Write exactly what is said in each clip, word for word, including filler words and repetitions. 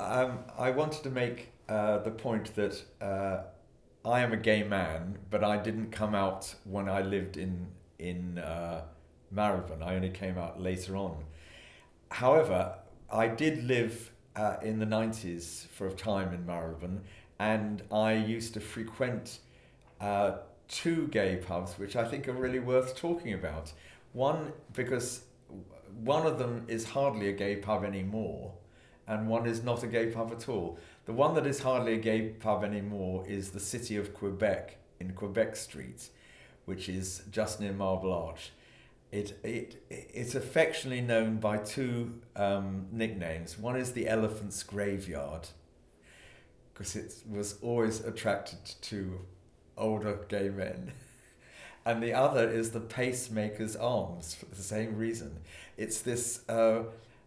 um, I wanted to make uh, the point that uh, I am a gay man, but I didn't come out when I lived in in uh, Marylebone. I only came out later on. However, I did live uh, in the nineties for a time in Marylebone, and I used to frequent uh, two gay pubs, which I think are really worth talking about. One, because one of them is hardly a gay pub anymore, and one is not a gay pub at all. The one that is hardly a gay pub anymore is the City of Quebec in Quebec Street, which is just near Marble Arch. It, it, it's affectionately known by two um, nicknames. One is the Elephant's Graveyard, because it was always attracted to older gay men. And the other is the Pacemaker's Arms, for the same reason. It's this uh,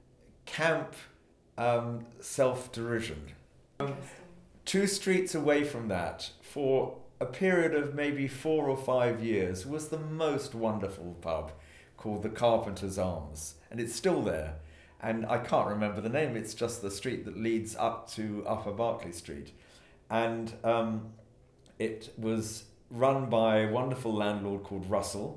camp um, self-derision. Um, two streets away from that, for a period of maybe four or five years, was the most wonderful pub called the Carpenter's Arms. And it's still there. And I can't remember the name, it's just the street that leads up to Upper Berkeley Street. And um, it was run by a wonderful landlord called Russell,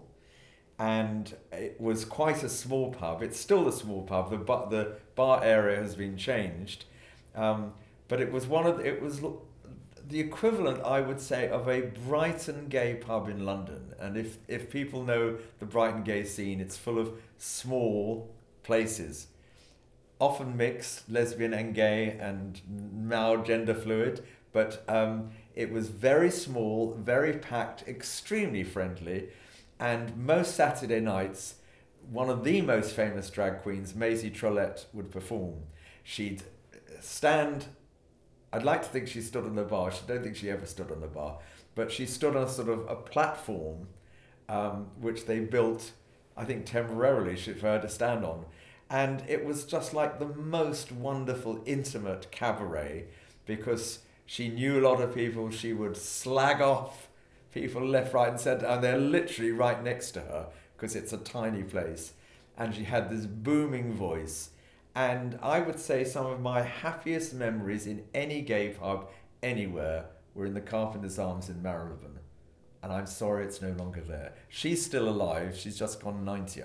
and it was quite a small pub. It's still a small pub. The bar, the bar area has been changed, um, but it was one of the, it was the equivalent, I would say, of a Brighton gay pub in London. And if if people know the Brighton gay scene, it's full of small places, often mixed, lesbian and gay, and now gender fluid, but um, it was very small, very packed, extremely friendly, and most Saturday nights, one of the most famous drag queens, Maisie Trollet, would perform. She'd stand, I'd like to think she stood on the bar, I don't think she ever stood on the bar, but she stood on sort of a platform um, which they built, I think temporarily, for her to stand on. And it was just like the most wonderful, intimate cabaret, because she knew a lot of people. She would slag off people left, right, and centre, and they're literally right next to her because it's a tiny place. And she had this booming voice. And I would say some of my happiest memories in any gay pub anywhere were in the Carpenter's Arms in Marylebone. And I'm sorry it's no longer there. She's still alive. She's just gone ninety,